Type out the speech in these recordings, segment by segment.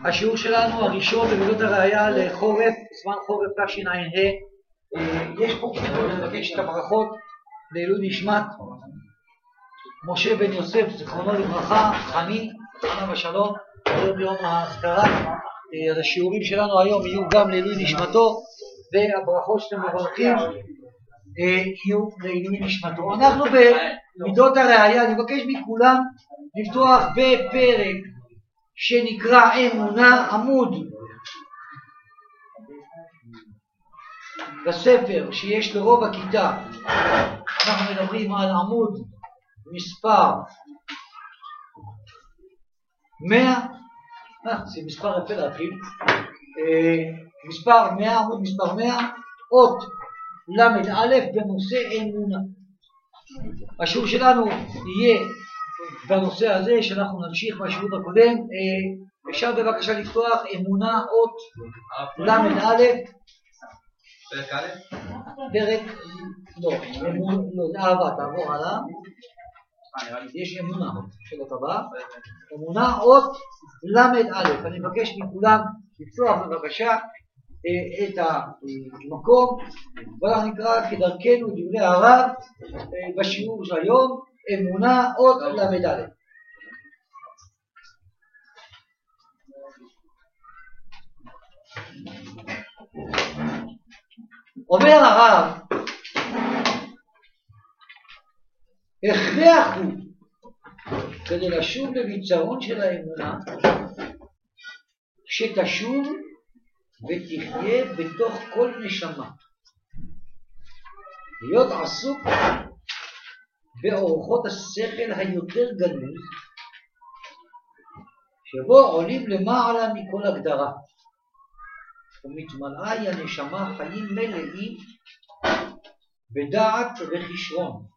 השיעור שלנו הראשון במילות הראייה לחורף, זמן חורף תשע"ה. יש פה כתוב לבקש את הברכות לעילוי נשמת משה בן יוסף, זיכרונו לברכה, חני, עליו השלום, היום יום ההזכרה. אז השיעורים שלנו היום יהיו גם לעילוי נשמתו, והברכות שאתם מברכים יהיו לעילוי נשמתו. אנחנו במידות הראייה, אני מבקש מכולם לפתוח בפרק שנקרא אמונה, עמוד בספר שיש לרוב הכיתה. אנחנו מדברים על עמוד מספר 100, זה מספר יפה להתחיל, מספר 100, עמוד מספר 100, אות למ"א בנושא אמונה. השיעור שלנו יהיה בנושא הזה שאנחנו נמשיך מהשיעור הקודם. אפשר בבקשה לפתוח אמונה, אות למ"א, פרק א'? פרק, לא, זה אהבה, תעבור הלאה. יש אמונה, שאלות הבאה. אמונה, אות למ"א. אני מבקש מכולם לפתוח בבקשה את המקום, ואנחנו נקרא כדרכנו דברי הרב בשיעור של היום, אמונה, אות למ"א. אומר הרב, הכרח הוא כדי לשוב לביצרון של האמונה שתשוב ותחיה בתוך כל נשמה, להיות עסוק באורחות השכל היותר גנוז שבו עולים למעלה מכל הגדרה, ומתמלאה היא הנשמה חיים מלאים בדעת וכישרון,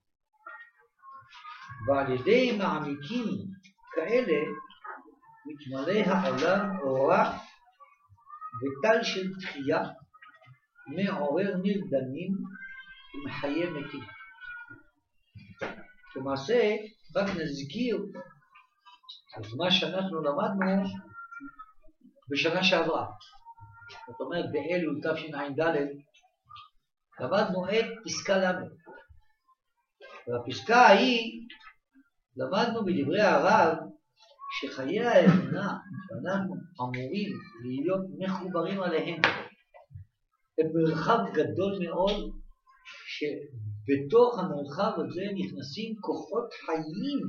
ועל ידי מעמיקים כאלה מתמלא העולם אורה וטל של תחייה, מעורר נרדמים ומחיה מתים. למעשה רק נזכיר את מה שאנחנו למדנו בשנה שעברה. זאת אומרת באלול תשע"ד למדנו את פסקה ל', והפסקה ההיא למדנו בדברי הרב שחיי האמונה שאנחנו אמורים להיות מחוברים עליהם במרחב גדול מאוד, שבתוך המרחב הזה נכנסים כוחות חיים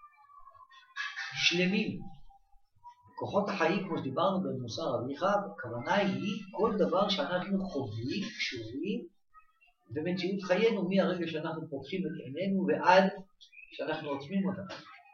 שלמים. כוחות החיים, כמו שדיברנו במוסר אביך, הכוונה היא כל דבר שאנחנו חווים, קשורים במציאות חיינו מהרגע שאנחנו פותחים את עינינו ועד שאנחנו עוצמים אותם.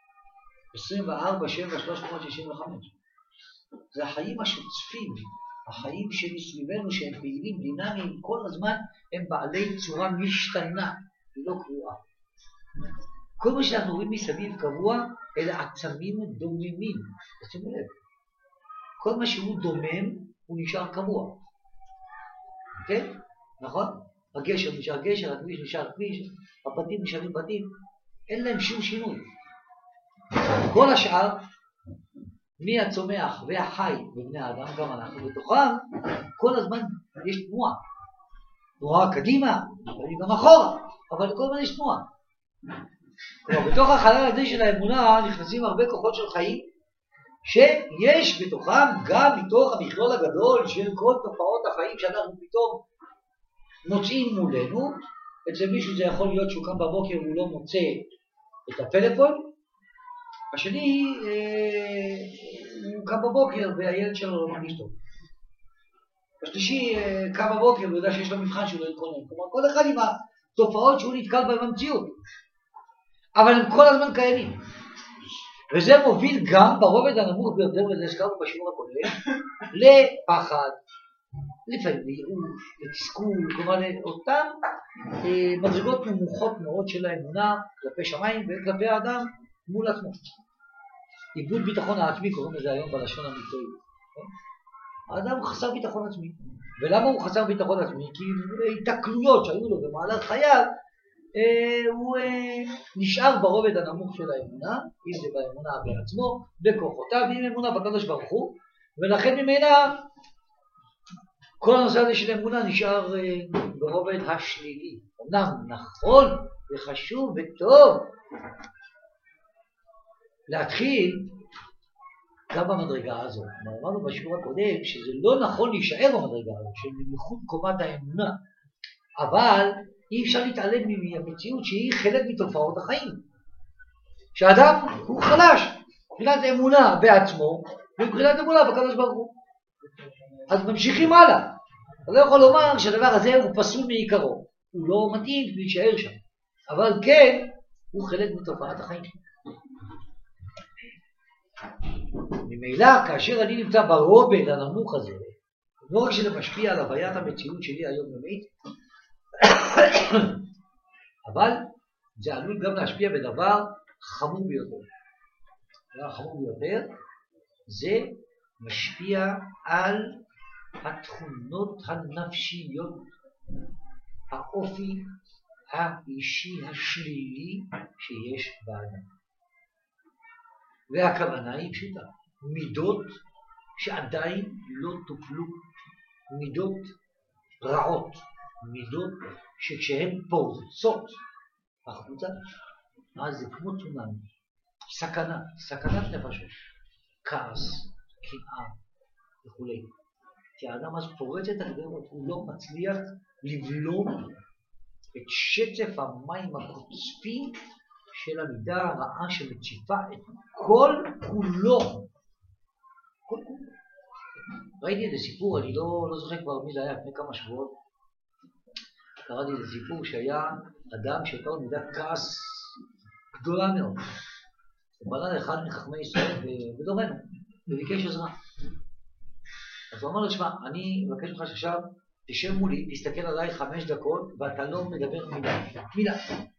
24/7/365. זה החיים השוצפים, החיים שמסביבנו שהם פעילים, דינמיים, כל הזמן הם בעלי צורה משתנה, היא לא קבועה. כל מה שאנחנו רואים מסביב קבוע, אלה עצמים דוממים. תשימו לב, כל מה שהוא דומם הוא נשאר קבוע. כן? נכון? הגשר נשאר גשר, הכביש נשאר כביש, הבתים נשארים בתים, אין להם שום שינוי. כל השאר, מהצומח והחי בבני האדם, גם אנחנו בתוכם, כל הזמן יש תנועה. תנועה קדימה, גם אחורה, אבל כל הזמן יש תנועה. בתוך החלל הזה של האמונה נכנסים הרבה כוחות של חיים, שיש בתוכם גם מתוך המכלול הגדול של כל תופעות החיים שאנחנו פתאום מוצאים מולנו. אצל מישהו זה יכול להיות שהוא קם בבוקר והוא לא מוצא את הפלאפון, השני הוא קם בבוקר והילד שלו לא מרגיש טוב, השלישי קם בבוקר והוא יודע שיש לו מבחן שהוא לא יתכונן. כלומר כל אחד עם התופעות שהוא נתקל בהן במציאות, אבל הם כל הזמן קיימים, וזה מוביל גם ברובד הנמוך ביותר, וזה הזכרנו בשיעור הקודם, לפחד, לפעמים לייאוש, לתסכול, כלומר לאותן מדרגות נמוכות מאוד של האמונה כלפי שמיים וכלפי האדם מול עצמו. איבוד ביטחון העצמי, קוראים לזה היום בלשון המקצועית. האדם הוא חסר ביטחון עצמי. ולמה הוא חסר ביטחון עצמי? כי התקלויות שהיו לו במהלך חייו, הוא נשאר ברובד הנמוך של האמונה, אם זה באמונה בעצמו, בכוחותיו, ואם אמונה בקדוש ברוך הוא, ולכן ממילא כל הנושא הזה של אמונה נשאר ברובד השלילי. אמנם נכון וחשוב וטוב להתחיל גם במדרגה הזאת. אמרנו בשיעור הקודם שזה לא נכון להישאר במדרגה הזאת, של נמיכות קומת האמונה, אבל אי אפשר להתעלם מהמציאות שהיא חלק מתופעות החיים. שהאדם הוא חלש, מבחינת אמונה בעצמו, ומבחינת אמונה בקדוש ברוך הוא. אז ממשיכים הלאה. אתה לא יכול לומר שהדבר הזה הוא פסול מעיקרו, הוא לא מתאים להישאר שם, אבל כן, הוא חלק מתופעת החיים. ממילא, כאשר אני נמצא ברובד הנמוך הזה, לא רק שזה משפיע על הוויית המציאות שלי היומיומית, אבל זה עלול גם להשפיע בדבר חמור ביותר. הדבר החמור ביותר זה משפיע על התכונות הנפשיות, האופי האישי השלילי שיש באדם. והכוונה היא פשוטה, מידות שעדיין לא טופלו, מידות רעות, מידות שכשהן פורצות החוצה, אז זה כמו צונאמי, סכנה, סכנת נפשות, כעס, קנאה וכו'. כי האדם אז פורץ את הגדרות, הוא לא מצליח לבלום את שצף המים הקוצפים של המידה הרעה שמציפה את כל כולו. כל כולו. ראיתי איזה סיפור, אני לא זוכר כבר מי זה היה, לפני כמה שבועות. קראתי איזה סיפור שהיה אדם שהייתה לו מידת כעס גדולה מאוד. הוא פנה לאחד מחכמי ישראל בדורנו, וביקש עזרה. אז הוא אמר לו, שמע, אני מבקש ממך שעכשיו תשב מולי, תסתכל עליי 5 דקות, ואתה לא מדבר מילה.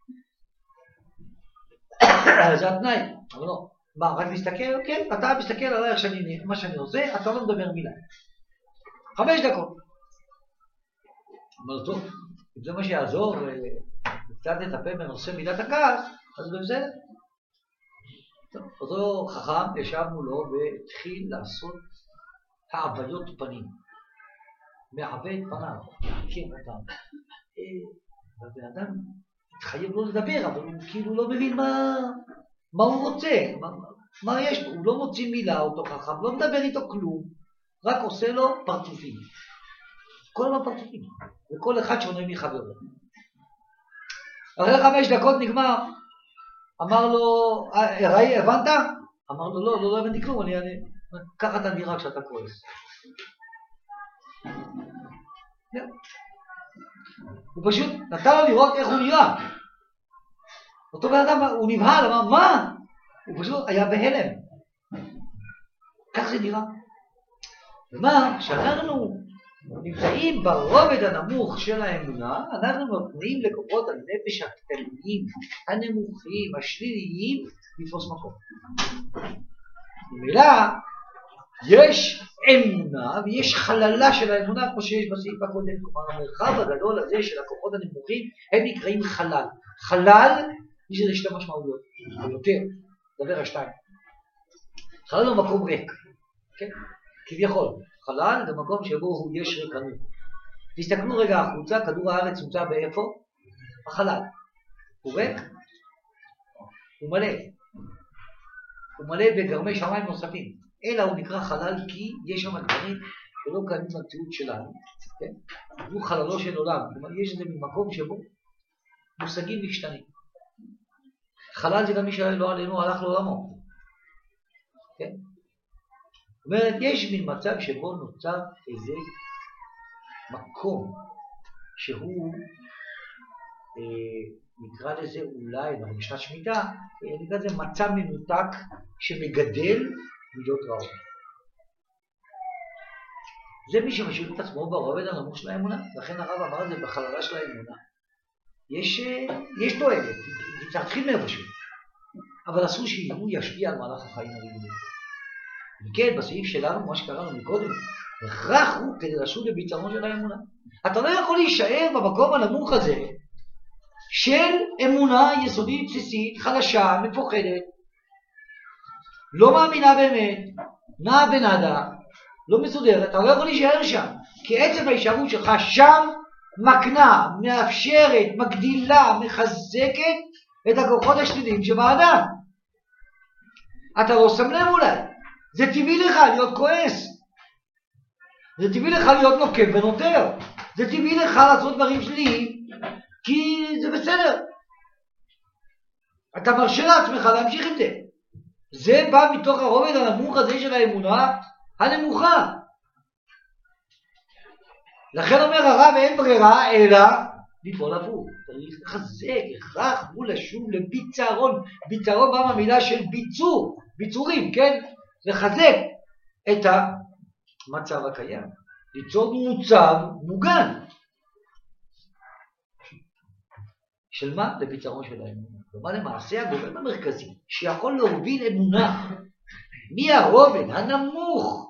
זה התנאי, אבל לא. מה, רק תסתכל? כן, אתה מסתכל עליי איך מה שאני עושה, אתה לא מדבר מילה. 5 דקות. אמר, טוב, אם זה מה שיעזור, וקצת לטפל בנושא מידת הכעס, אז בסדר. אותו חכם ישב מולו והתחיל לעשות העביות פנים. מעווה את פניו, כן, אדם. והבן אדם התחייב לא לדבר, אבל הוא כאילו לא מבין מה הוא רוצה, מה יש לו. הוא לא מוציא מילה, אותו חכם, לא מדבר איתו כלום, רק עושה לו פרצופים. כל הזמן פרצופים, וכל אחד שונה מחברו. אחרי 5 דקות נגמר, אמר לו, ראי, הבנת? אמר לו, לא הבנתי כלום, ככה אתה נראה כשאתה כועס. הוא פשוט נתן לו לראות איך הוא נראה. אותו בן אדם, הוא נבהל, אמר, מה? הוא פשוט היה בהלם. כך זה נראה. ומה, כשאנחנו נמצאים ברובד הנמוך של האמונה, אנחנו נותנים לכוחות הנפש הקטנים, הנמוכים, השליליים, לתפוס מקום. ממילא, יש אמונה ויש חללה של האמונה, כמו שיש בסעיף הקודם. כלומר, המרחב הגדול הזה של הכוחות הנמוכים, הם נקראים חלל. חלל, יש לזה 2 משמעויות, או יותר, דבר 2. חלל הוא מקום ריק, כן? כביכול. חלל זה מקום שבו יש ריקנות. תסתכלו רגע החוצה, כדור הארץ נמצא באיפה? החלל. הוא ריק? הוא מלא. הוא מלא בגרמי שמיים נוספים. אלא הוא נקרא חלל כי יש שם דברים שלא קיימים במציאות שלנו. כן? הוא חללו של עולם. כלומר, יש איזה מקום שבו מושגים משתנים. חלל זה גם מי שלא עלינו הלך לעולמו. כן? זאת אומרת, יש מין מצב שבו נוצר איזה מקום שהוא, נקרא לזה אולי, אנחנו בשנת שמיטה, נקרא לזה מצב מנותק שמגדל מידות רעות. זה מי שמשאיר את עצמו ברובד הנמוך של האמונה, לכן הרב אמר את זה בחללה של האמונה. יש תועלת, זה צריך להתחיל מאיפשהו, אבל אסור שהוא ישפיע על מהלך החיים הרגילים. וכן, בסעיף שלנו, מה שקראנו מקודם, הכרח הוא כדי לשוב לביצרון של האמונה. אתה לא יכול להישאר במקום הנמוך הזה של אמונה יסודית, בסיסית, חלשה, מפוחדת, לא מאמינה באמת, נעה בנדה, לא מסודרת, אתה לא יכול להישאר שם, כי עצם ההישארות שלך שם מקנה, מאפשרת, מגדילה, מחזקת את הכוחות השליליים שבאדם. אתה לא שם לב אולי, זה טבעי לך להיות כועס, זה טבעי לך להיות נוקב ונותר, זה טבעי לך לעשות דברים שליליים, כי זה בסדר. אתה מרשה לעצמך להמשיך עם זה. זה בא מתוך הרובד הנמוך הזה של האמונה הנמוכה. לכן אומר הרב, אין ברירה אלא ליפול הפוך. צריך לחזק, הכרח מול לשוב לביצרון. ביצרון בא מהמילה של ביצור, ביצורים, כן? לחזק את המצב הקיים. ליצור מוצב מוגן. של מה? לביצרון של האמונה. כלומר למעשה הגורם המרכזי שיכול להוביל אמונה מהרובד הנמוך,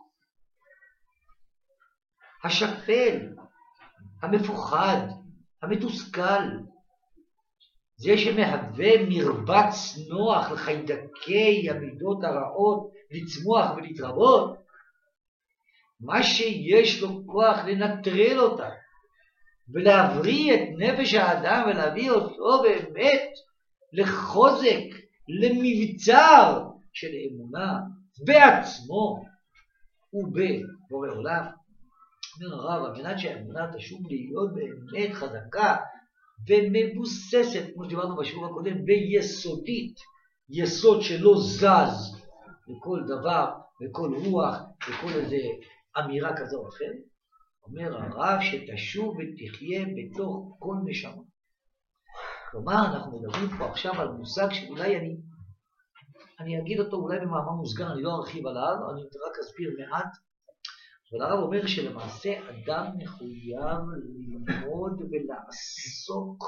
השפל, המפוחד, המתוסכל, זה שמהווה מרבץ נוח לחיידקי המידות הרעות לצמוח ולהתרבות, מה שיש לו כוח לנטרל אותה ולהבריא את נפש האדם ולהביא אותו באמת לחוזק, למבצר של אמונה בעצמו ובבורא עולם. אומר הרב, על מנת שהאמונה תשוב להיות באמת חזקה ומבוססת, כמו שדיברנו בשיעור הקודם, ויסודית, יסוד שלא זז לכל דבר, לכל רוח, לכל איזה אמירה כזו או אחרת, אומר הרב שתשוב ותחיה בתוך כל נשמה. כלומר, אנחנו מדברים פה עכשיו על מושג שאולי אני אגיד אותו אולי במאמר מוסגר, אני לא ארחיב עליו, אני רק אסביר מעט. אבל הרב אומר שלמעשה אדם מחויב ללמוד ולעסוק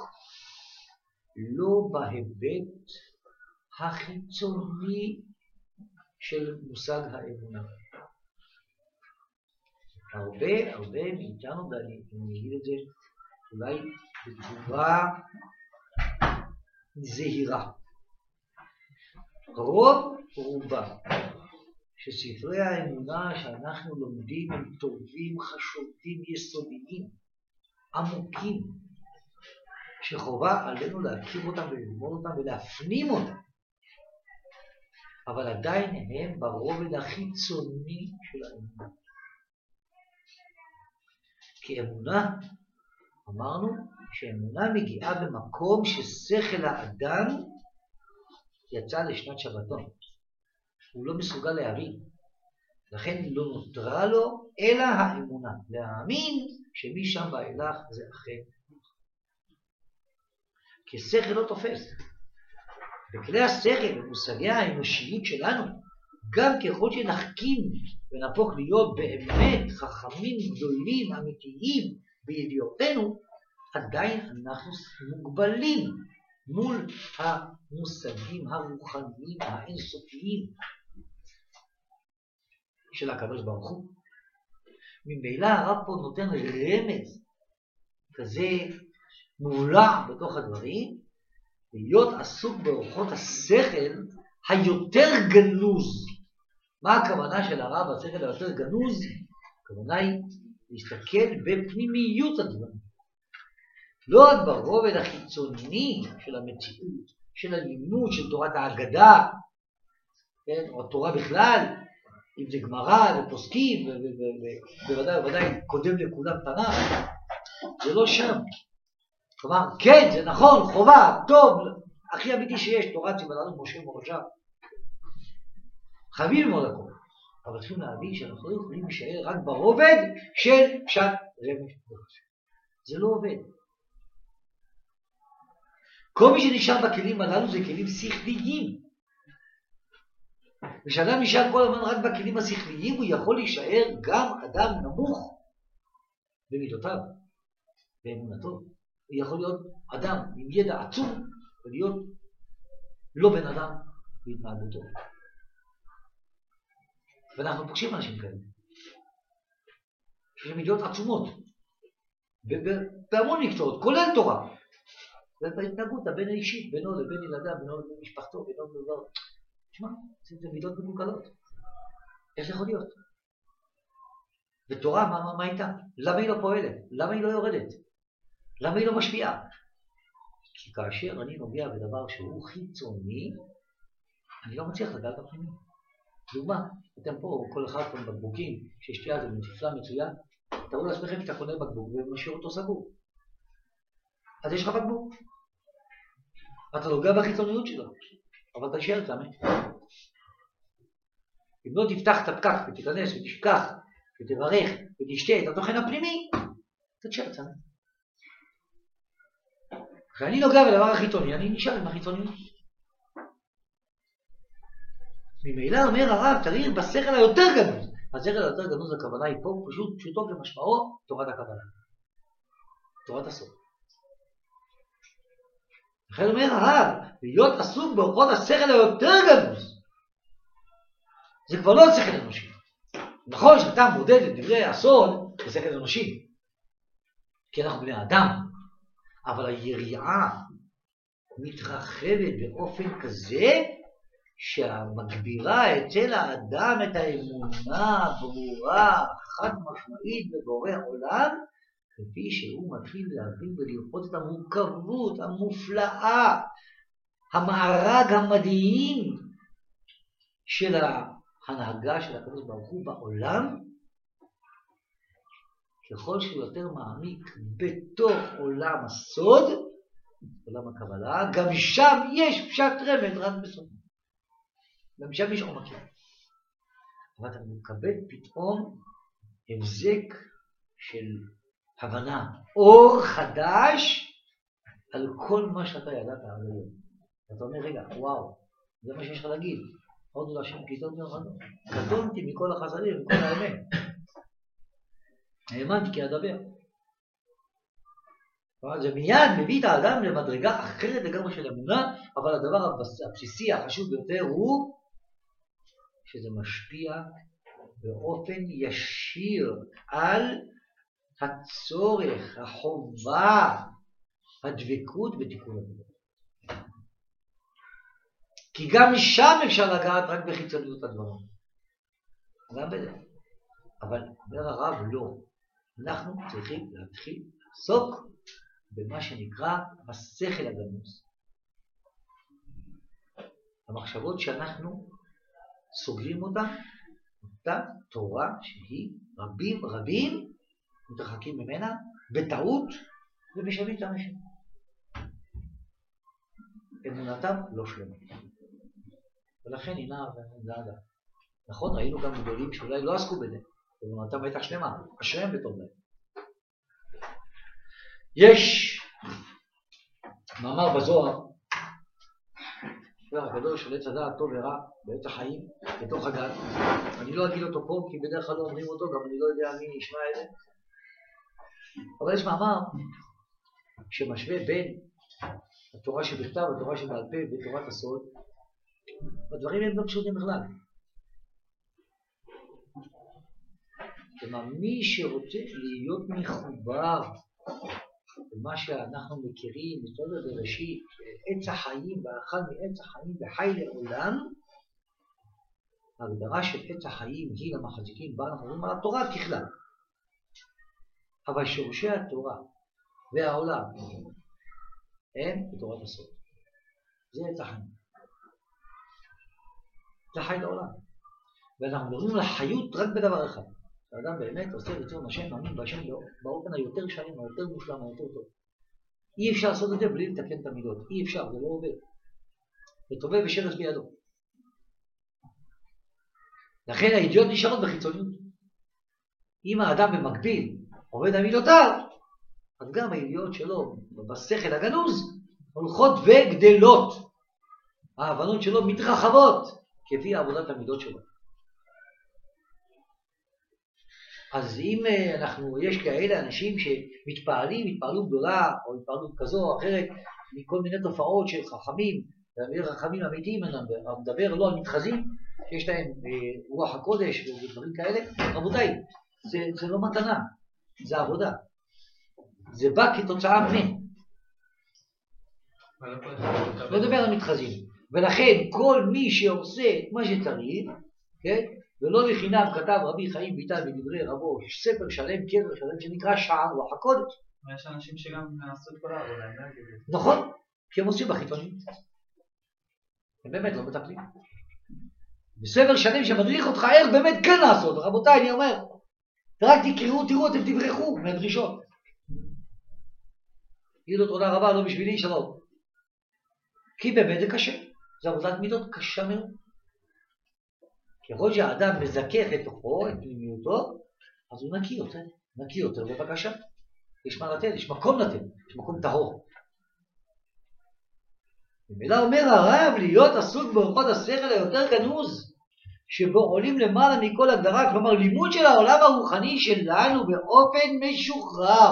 לא בהיבט החיצוני של מושג האמונה. הרבה מאיתנו, ואני אגיד את זה אולי בתגובה זהירה. רובה שספרי האמונה שאנחנו לומדים הם טובים, חשובים, יסודיים, עמוקים, שחובה עלינו להכיר אותם וללמוד אותם ולהפנים אותם. אבל עדיין הם ברובד החיצוני של האמונה. כי אמונה, אמרנו שאמונה מגיעה במקום ששכל האדם יצא לשנת שבתון. הוא לא מסוגל להבין. לכן לא נותרה לו אלא האמונה. להאמין שמשם ואילך זה אכן. כי השכל לא תופס. בכלי השכל ומושגי האנושיות שלנו, גם ככל שנחכים ונהפוך להיות באמת חכמים גדולים, אמיתיים בידיעותינו, עדיין אנחנו מוגבלים מול המושגים הרוחניים האינסופיים של הקדוש ברוך הוא. ממילא הרב פה נותן רמז כזה מולע בתוך הדברים, להיות עסוק באורחות השכל היותר גנוז. מה הכוונה של הרב השכל היותר גנוז? הכוונה היא להסתכל בפנימיות הדברים. לא רק ברובד החיצוני של המציאות, של הלימוד, של תורת ההגדה, כן? או התורה בכלל, אם זה גמרא ופוסקים, ובוודאי קודם לכולם תנ"ך, זה לא שם. כלומר, כן, זה נכון, חובה, טוב, הכי אמיתי שיש, תורת שבלנו משה מורשה. חייבים ללמוד הכל. אבל צריכים להבין שאנחנו לא יכולים להישאר רק ברובד של פשט רמז. זה לא עובד. כל מי שנשאר בכלים הללו זה כלים שכליים. ושאדם נשאר כל הזמן רק בכלים השכליים, הוא יכול להישאר גם אדם נמוך במידותיו, באמונתו. הוא יכול להיות אדם עם ידע עצום, ולהיות לא בן אדם בהתנהגותו. ואנחנו פוגשים אנשים כאלה. שיש מידות עצומות, בהמון מקצועות, כולל תורה. ובהתנהגות הבין האישית, בינו לבין ילדיו, בינו לבין משפחתו, בינו לבין דבר. תשמע, זה מידות מקולקלות. איך זה יכול להיות? ותורה, מה איתה? למה היא לא פועלת? למה היא לא יורדת? למה היא לא משפיעה? כי כאשר אני נוגע בדבר שהוא חיצוני, אני לא מצליח לגעת בפנימי. דוגמה, אתם פה, כל אחד פה בקבוקים, ששתייה זה נפלא מצוין, תראו לעצמכם שאתה קונה בקבוק ומשאיר אותו סגור. אז יש לך בקבוק. אתה נוגע בחיצוניות שלו, אבל אתה תישאר צמא. אם לא תפתח את הפקק ותיכנס ותשכח ותברך ותשתה את התוכן הפנימי, אתה תישאר צמא. כשאני נוגע בדבר החיצוני, אני נשאר עם החיצוניות. ממילא אומר הרב, צריך בשכל היותר גנוז. השכל היותר גנוז הכוונה היא פה, פשוטו כמשמעו, תורת הקבלה. תורת הסוד. לכן אומר הרב, להיות עסוק באורחות השכל היותר גנוז. זה כבר לא שכל אנושי. נכון שאתה מודד את דברי הסוד בשכל אנושי. כי אנחנו בני אדם. אבל היריעה מתרחבת באופן כזה שמגבירה אצל האדם את האמונה ברורה, חד משמעית בבורא עולם, כפי שהוא מתחיל להבין ולראות את המורכבות המופלאה, המארג המדהים של ההנהגה של הקדוש ברוך הוא בעולם. ככל שהוא יותר מעמיק בתוך עולם הסוד, עולם הקבלה, גם שם יש פשט רמז רק בסוד. גם שם יש עומקים. אבל אתה מקבל פתאום הבזק של הבנה, אור חדש על כל מה שאתה ידעת עד היום. אתה אומר, רגע, וואו, זה מה שיש לך להגיד. עוד לא השם כיתות מיוחדות. קטונתי מכל החסדים ומכל האמת. האמנתי כי אדבר. זה מיד מביא את האדם למדרגה אחרת לגמרי של אמונה, אבל הדבר הבסיסי החשוב ביותר הוא שזה משפיע באופן ישיר על הצורך, החובה, הדבקות בתיקון המידות. כי גם שם אפשר לגעת רק בחיצוניות הדברים. גם בזה. אבל אומר הרב לא. אנחנו צריכים להתחיל לעסוק במה שנקרא השכל הגנוז. המחשבות שאנחנו סוגרים אותה תורה שהיא רבים מתרחקים ממנה בטעות ומשווים את האנשים. אמונתם לא שלמה. ולכן היא נעה ונדעדה. נכון, ראינו גם גדולים שאולי לא עסקו בזה. אמונתם הייתה שלמה, אשריהם וטוב להם. יש מאמר בזוהר, הגדול של עץ הדעת טוב ורע בעץ החיים, בתוך הגן. אני לא אגיד אותו פה, כי בדרך כלל לא אומרים אותו, גם אני לא יודע מי ישמע את זה. אבל יש מאמר שמשווה בין התורה שבכתב, התורה שבעל פה ותורת הסוד, והדברים הם לא פשוטים בכלל. כלומר, מי שרוצה להיות מחובר במה שאנחנו מכירים בסדר בראשית, עץ החיים ואכל מעץ החיים וחי לעולם, ההגדרה של עץ החיים היא למחזיקים בה אנחנו רואים על התורה ככלל. אבל שורשי התורה והעולם הם בתורת הסוד. זה עץ החיים. זה חי לעולם. ואנחנו מדברים על החיות רק בדבר אחד. האדם באמת עושה רצון השם, מאמין בהשם באופן היותר שלם, היותר מושלם, היותר טוב. אי אפשר לעשות את זה בלי לתקן את המידות. אי אפשר, זה לא עובד. זה טובל ושרץ בידו. לכן הידיעות נשארות בחיצוניות. אם האדם במקביל עובד על מידותיו, אז גם הידיעות שלו בשכל הגנוז הולכות וגדלות. ההבנות שלו מתרחבות כפי עבודת המידות שלו. אז אם יש כאלה אנשים שמתפעלים, התפעלות גדולה או התפעלות כזו או אחרת מכל מיני תופעות של חכמים, חכמים אמיתיים, מדבר לא על מתחזים שיש להם רוח הקודש ודברים כאלה, רבותיי, זה לא מתנה, זה עבודה. זה בא כתוצאה לא מדבר על מתחזים. ולכן כל מי שעושה את מה שצריך, כן? ולא לחינם כתב רבי חיים ויטל בדברי רבו ספר שלם, קבר שלם, שנקרא שער רוח הקודש. יש אנשים שגם עשו את כל העבודה. נכון, כי הם עושים בחיתונים. הם באמת לא מטפלים. בספר שלם שמדריך אותך איך באמת כן לעשות. רבותיי, אני אומר, רק תראו, אתם תברחו מהדרישות. תגידו תודה רבה, לא בשבילי, שלום. כי באמת זה קשה. זו עבודת מידות קשה מאוד. ככל שהאדם מזכך את תוכו, את פנימיותו, אז הוא נקי יותר, בבקשה. יש מה לתת, יש מקום לתת, יש מקום טהור. במילה אומר הרב, להיות עסוק באורחות השכל היותר גנוז, שבו עולים למעלה מכל הגדרה, כלומר לימוד של העולם הרוחני שלנו באופן משוחרר.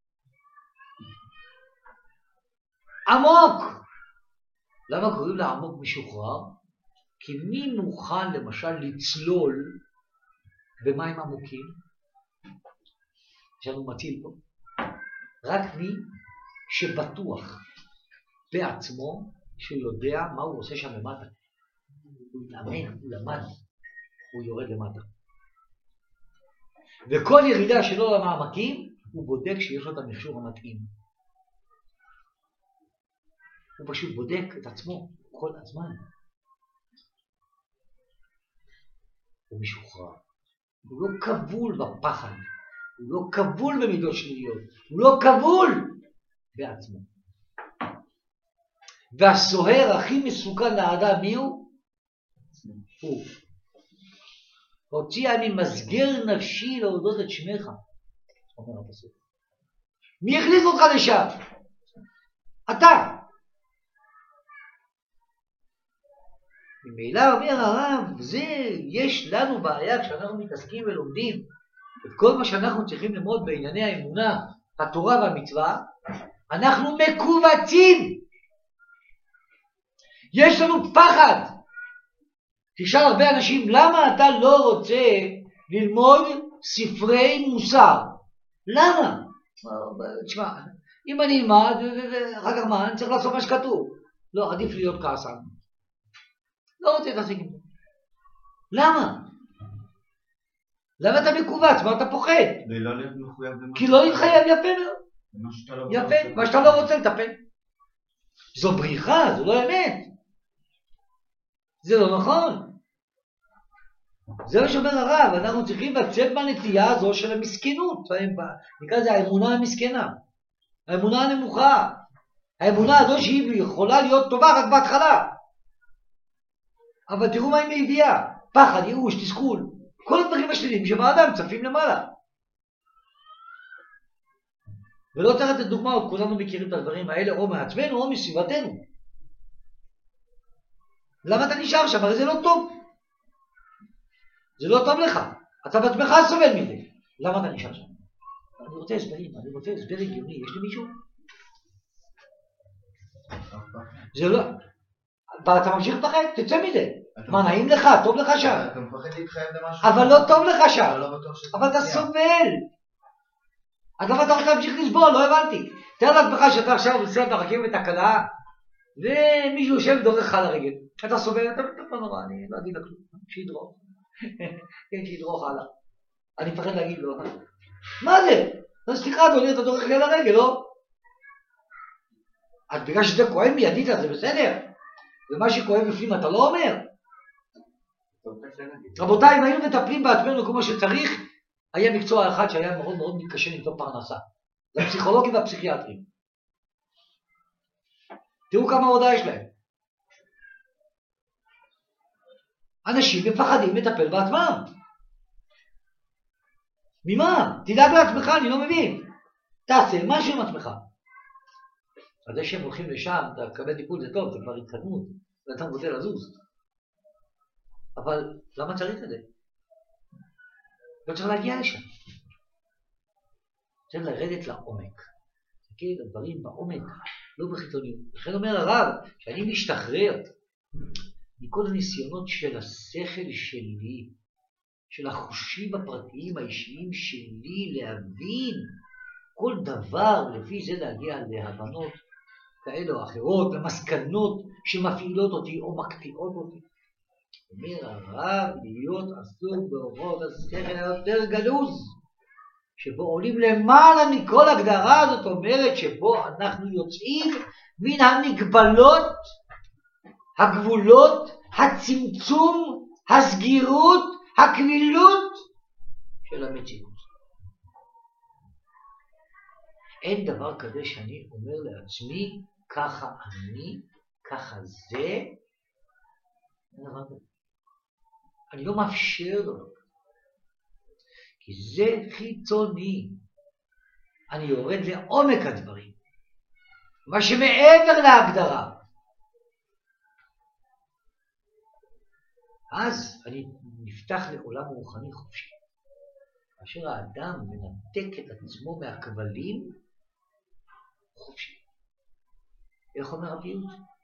עמוק. למה קוראים לה עמוק משוחרר? כי מי מוכן למשל לצלול במים עמוקים? יש לנו מטיל פה. רק מי שבטוח בעצמו שהוא יודע מה הוא עושה שם למטה. הוא התאמן, הוא למד, הוא יורד למטה. וכל ירידה שלו למעמקים, הוא בודק שיש לו את המכשור המתאים. הוא פשוט בודק את עצמו כל הזמן. הוא משוחרר. הוא לא כבול בפחד. הוא לא כבול במידות שליליות. הוא לא כבול בעצמו. והסוהר הכי מסוכן לאדם מי הוא? הוא. הוציאה ממסגר נפשי להודות את שמך. אומר הפסוק. מי הכניס אותך לשם? אתה. ממילא אומר הרב, יש לנו בעיה כשאנחנו מתעסקים ולומדים את כל מה שאנחנו צריכים ללמוד בענייני האמונה, התורה והמצווה, אנחנו מקובצים. יש לנו פחד. תשאל הרבה אנשים, למה אתה לא רוצה ללמוד ספרי מוסר? למה? תשמע, אם אני אלמד, אחר כך מה? אני צריך לעשות מה שכתוב. לא, עדיף להיות כעסן. לא רוצה להתעסק עם זה. למה? למה אתה מקובץ? מה אתה פוחד? לא להיות מחויב במה. כי לא להתחייב, יפה מאוד. יפה, מה שאתה לא רוצה לטפל. זו בריחה, זו לא אמת. זה לא נכון. זה מה שאומר הרב, אנחנו צריכים לצאת מהנטייה הזו של המסכנות. נקרא זה האמונה המסכנה. האמונה הנמוכה. האמונה הזו שהיא יכולה להיות טובה רק בהתחלה. אבל תראו מה היא מביאה. פחד, ייאוש, תסכול. כל הדברים השליליים שבאדם צפים למעלה. ולא צריך לתת דוגמאות, כולנו מכירים את הדברים האלה או מעצמנו או מסביבתנו. למה אתה נשאר שם? הרי זה לא טוב. זה לא טוב לך. אתה בעצמך סובל מזה. למה אתה נשאר שם? אני רוצה הסברים, אני רוצה הסבר הגיוני. יש לי מישהו? זה לא... אתה ממשיך לפחד, תצא מזה. מה, נעים לך, טוב לך שם. אתה מפחד להתחייב למשהו. אבל לא טוב לך שם. אבל אתה סובל. אז למה אתה רוצה להמשיך לסבול? לא הבנתי. תאר לעצמך שאתה עכשיו נוסע ברכבת הקלה, ומישהו יושב ודורך על הרגל. אתה סובל, אתה לא נורא, אני לא אגיד לכלום. שידרוך. כן, שידרוך הלאה. אני מפחד להגיד לו. מה זה? סליחה, אדוני, אתה דורך לי על הרגל, לא? אז בגלל שזה כואב מיידית, זה בסדר. ומה שכואב בפנים אתה לא אומר. רבותיי, אם היינו מטפלים בעצמנו כמו שצריך, היה מקצוע אחד שהיה מאוד מאוד מתקשה למצוא פרנסה. זה הפסיכולוגים והפסיכיאטרים. תראו כמה עבודה יש להם. אנשים מפחדים לטפל בעצמם. ממה? תדאג לעצמך, אני לא מבין. תעשה משהו עם עצמך. אז זה שהם הולכים לשם, אתה תקבל טיפול, זה טוב, זה כבר התקדמות, ואתה רוצה לזוז. אבל למה צריך את זה? לא צריך להגיע לשם. צריך לרדת לעומק. תגיד, הדברים בעומק, לא בחיתוניות. לכן אומר הרב, שאני משתחרר מכל הניסיונות של השכל שלי, של החושים הפרטיים האישיים שלי, להבין כל דבר, לפי זה להגיע להבנות כאלה או אחרות, למסקנות שמפעילות אותי או מקפיאות אותי. אומר הרב להיות עסוק באורות השכל היותר גלוז, שבו עולים למעלה מכל הגדרה, זאת אומרת שבו אנחנו יוצאים מן המגבלות, הגבולות, הצמצום, הסגירות, הכלילות של המציאות. אין דבר כזה שאני אומר לעצמי, ככה אני, ככה זה, אני לא מאפשר לו, כי זה חיצוני. אני יורד לעומק הדברים, מה שמעבר להגדרה. אז אני נפתח לעולם רוחני חופשי. כאשר האדם מנתק את עצמו מהכבלים, חופשי. איך אומר הפיוט?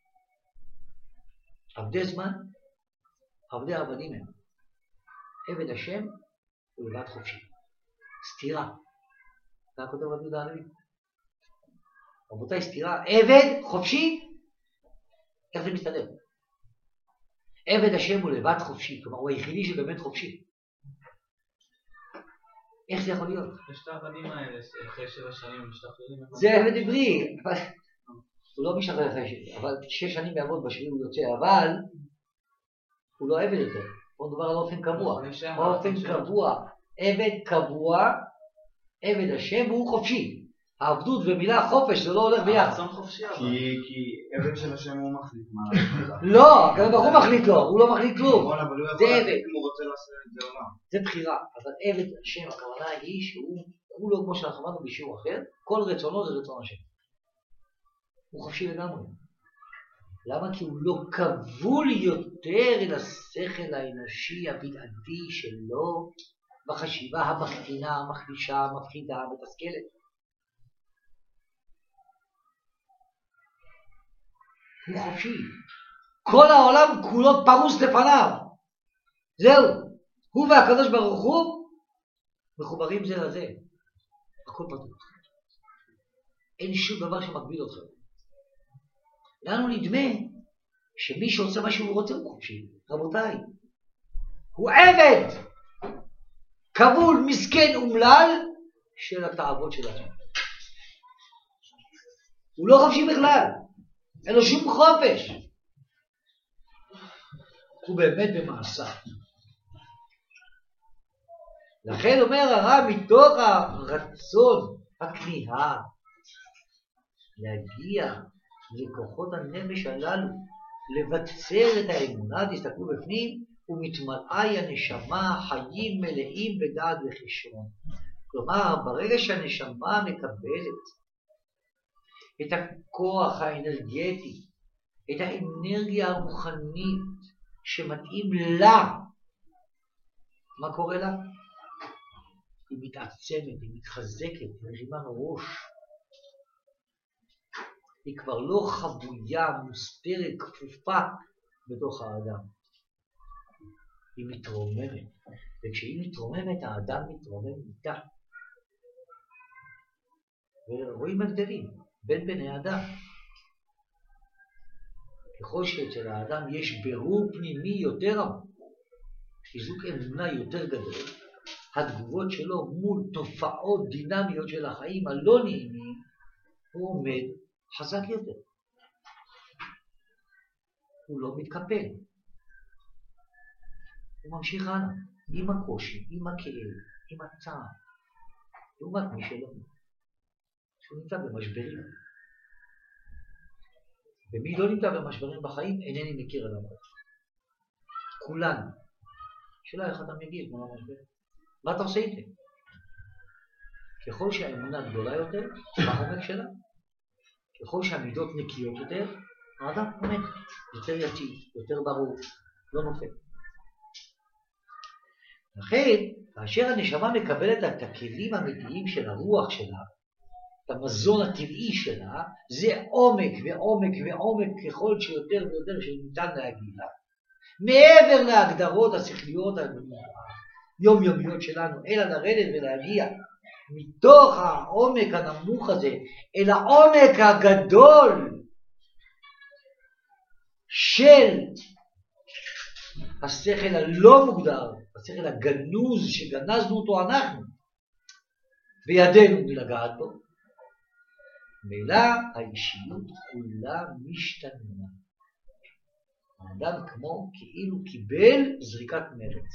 עבדי זמן, עבדי עבדים הם. עבד השם הוא לבד חופשי. סתירה. זה הכותב רבי יהודה הלוי. רבותיי, סתירה. עבד חופשי, איך זה מסתדר? עבד השם הוא לבד חופשי, כלומר הוא היחידי שבאמת חופשי. איך זה יכול להיות? יש את העבדים האלה, אחרי 7 שנים משתחררים. זה עבד עברי, אבל הוא לא משתחרר אחרי 7, אבל 6 שנים יעבוד בשביל הוא יוצא, אבל הוא לא עבד יותר. פה מדובר על אופן קבוע. אופן קבוע, עבד קבוע, עבד השם הוא חופשי. העבדות ומילה חופש זה לא הולך ביחד. הרצון חופשי אבל. כי עבד של השם הוא מחליט מה. לא, גם הוא מחליט לו, הוא לא מחליט כלום. זה עבד. אם הוא רוצה לעשות את זה או לא. זה בחירה, אבל עבד השם, הכוונה היא שהוא לא כמו שאנחנו אמרנו בשיעור אחר, כל רצונו זה רצון השם. הוא חופשי לגמרי. למה? כי הוא לא כבול יותר אל השכל האנושי הבלעדי שלו, בחשיבה המקטינה, המחלישה, המפחידה, המתסכלת. הוא חופשי. כל העולם כולו פרוס לפניו. זהו. הוא והקדוש ברוך הוא מחוברים זה לזה. הכל פתוח. אין שום דבר שמגביל אתכם. לנו נדמה שמי שעושה מה שהוא רוצה הוא חופשי. רבותיי, הוא עבד. כבול, מסכן אומלל של התאוות של עצמו. הוא לא חופשי בכלל. אין לו שום חופש. הוא באמת במעשה. לכן אומר הרב, מתוך הרצון, הכמיהה, להגיע לכוחות הנפש הללו, לבצר את האמונה, תסתכלו בפנים, ומתמלאי הנשמה חיים מלאים בדעת וכישרון. כלומר, ברגע שהנשמה מקבלת את הכוח האנרגטי, את האנרגיה הרוחנית שמתאים לה, מה קורה לה? היא מתעצמת, היא מתחזקת, היא מרימה ראש. היא כבר לא חבויה, מוסתרת, כפופה בתוך האדם. היא מתרוממת, וכשהיא מתרוממת, האדם מתרומם איתה. ורואים הבדלים בין בני אדם. ככל שאצל האדם יש בירור פנימי יותר עמוק, חיזוק אמונה יותר גדול, התגובות שלו מול תופעות דינמיות של החיים הלא נעימים, הוא עומד חזק יותר. הוא לא מתקפל. הוא ממשיך הלאה, עם הקושי, עם הכאב, עם הצער. לעומת מי שלא. שהוא נמצא במשברים. ומי לא נמצא במשברים בחיים, אינני מכיר על המוח. כולנו. שאלה איך אתה מגיע כמו המשבר. מה אתה עושה איתה? ככל שהאמונה גדולה יותר, העומק שלה, ככל שהמידות נקיות יותר, האדם עומד יותר יציב, יותר ברור, לא נופל. לכן, כאשר הנשמה מקבלת את הכלים האמיתיים של הרוח שלה, את המזון הטבעי שלה, זה עומק ועומק ועומק ככל שיותר ויותר שניתן להגיע לה. מעבר להגדרות השכליות היומיומיות שלנו, אלא לרדת ולהגיע מתוך העומק הנמוך הזה, אל העומק הגדול של השכל הלא מוגדר, השכל הגנוז שגנזנו אותו אנחנו, בידינו מלגעת בו, מילא האישיות כולה משתנה. האדם כמו כאילו קיבל זריקת מרץ.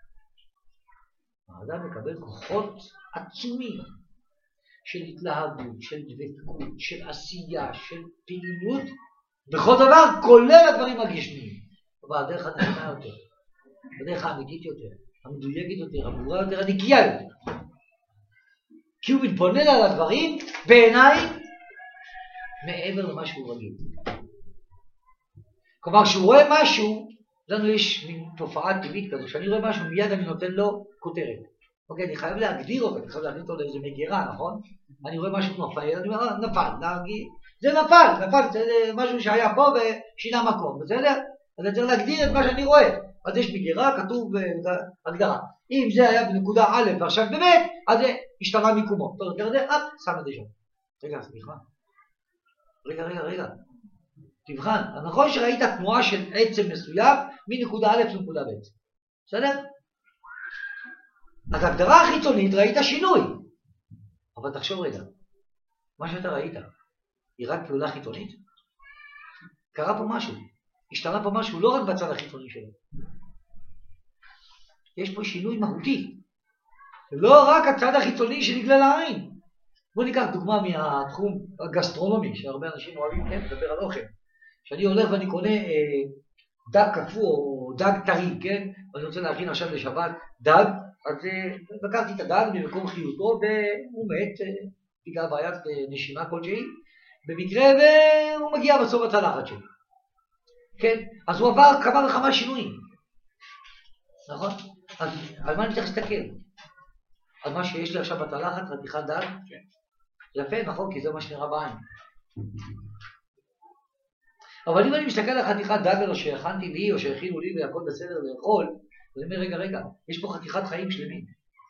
האדם מקבל כוחות עצומים של התלהבות, של דבקות, של עשייה, של פעילות, בכל דבר, כולל הדברים הגשמיים. אבל הדרך הנכונה יותר, הדרך האמיתית יותר, המדויקת יותר, הברורה יותר, הנקייה יותר. כי הוא מתבונן על הדברים בעיניים מעבר למה שהוא רגיל. כלומר, כשהוא רואה משהו, לנו יש מין תופעה טבעית כזו, כשאני רואה משהו, מיד אני נותן לו כותרת. אוקיי, אני חייב להגדיר אותו, אני חייב להגדיר אותו לאיזה מגירה, נכון? אני רואה משהו נופל, אני אומר, נפל, זה נפל, זה משהו שהיה פה ושינה מקום, בסדר? אז אני צריך להגדיר את מה שאני רואה. אז יש מגירה, כתוב הגדרה. אם זה היה בנקודה א' ועכשיו באמת, אז זה השתנה מיקומו. טוב, יותר זה, שם את זה שם. רגע, סליחה. רגע. תבחן, נכון שראית תנועה של עצם מסוים מנקודה א' לנקודה ב'. בסדר? אז ההגדרה החיצונית ראית שינוי. אבל תחשוב רגע, מה שאתה ראית, היא רק פעולה חיצונית? קרה פה משהו, השתנה פה משהו, לא רק בצד החיצוני שלו. יש פה שינוי מהותי. לא רק הצד החיצוני שנגלה לעין. בואו ניקח דוגמה מהתחום הגסטרונומי, שהרבה אנשים אוהבים לדבר על אוכל. כשאני הולך ואני קונה דג קפוא או דג טרי, כן? ואני רוצה להכין עכשיו לשבת דג, אז לקחתי את הדג ממקום חיותו והוא מת בגלל בעיית נשימה כלשהי, במקרה והוא מגיע בסוף הצלחת שלי. כן? אז הוא עבר כמה וכמה שינויים. נכון? אז על מה אני צריך להסתכל? על מה שיש לי עכשיו בצלחת, חתיכת דג? כן. יפה, נכון, כי זה מה שנראה בעין. אבל אם אני מסתכל על חתיכת דג שהכנתי לי או שהכינו לי והכל בסדר לאכול, אני אומר, רגע, יש פה חתיכת חיים שלמים.